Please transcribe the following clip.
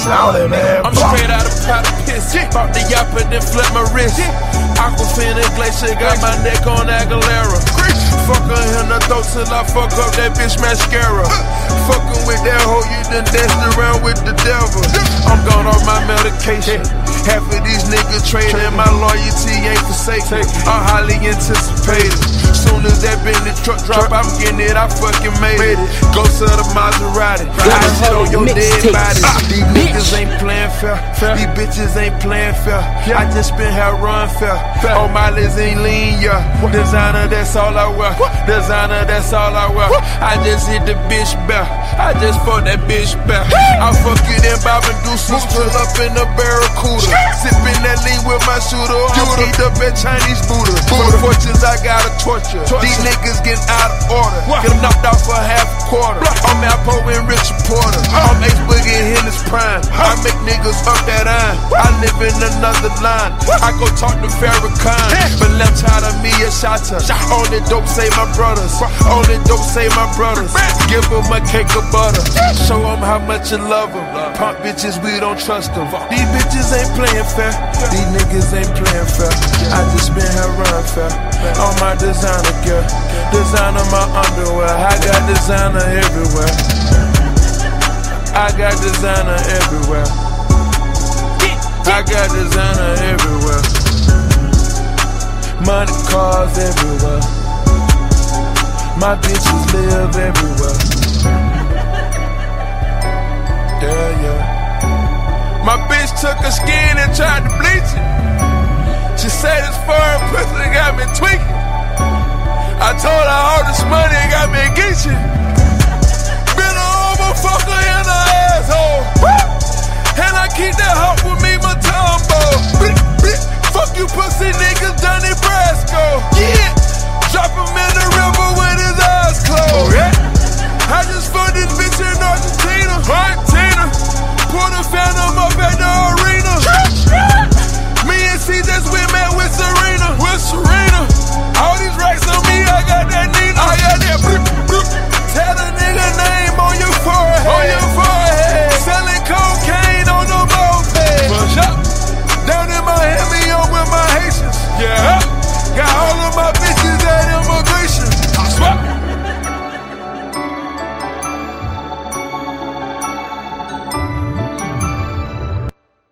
I'm straight out of powder piss. Pop the yap and then flip my wrist. Aquafina glacier got my neck on Aguilera. Fuck her in the throat till I fuck up that bitch mascara. Fucking with that hoe, you done danced around with the devil. I'm gone off my medication. Half of these niggas trading, my loyalty ain't forsaken. I'm highly anticipated. Soon as that Bentley truck drop, I'm getting it, I fucking made it. Go to the Maserati, I shit on your dead body. These niggas ain't playing fair, these bitches ain't playing fair. I just been here run fair. Oh, my lips ain't lean, yeah. Designer, that's all I wear. Designer, that's all I wear. I just hit the bitch back. I just fuck that bitch back. I fuck it in Bob and Deuces, pull up in the Barracuda. Sippin' that lean with my shooter. I'm geeked up at Chinese Buddha. For the fortunes, I gotta torture. These niggas getting out of order. Get them knocked off for half a quarter. I'm Alpo and Richard Porter. I'm Ace Boogie in his prime. I make niggas up that iron. I live in another line. I go talk to Farrakhan, but left side of me a shotter. Only dope save my brothers. Only dope save my brothers. Give them a cake of butter. Show them how much you love them. Punk bitches, we don't trust them. These bitches ain't playing fair. These niggas ain't playing fair. I just been here run fair. On my designer girl. Designer my underwear. I got designer everywhere. I got designer everywhere. I got designer everywhere. Money, cars everywhere. My bitches live everywhere. Yeah, yeah. My bitch took her skin and tried to bleach it. She said it's foreign pussy got me tweaking. I told her all this money got me geeching. Been a motherfucker in the asshole. And I keep that hot with me, my Tombo. Fuck you pussy niggas, Donnie Brasco. Yeah. Drop him in the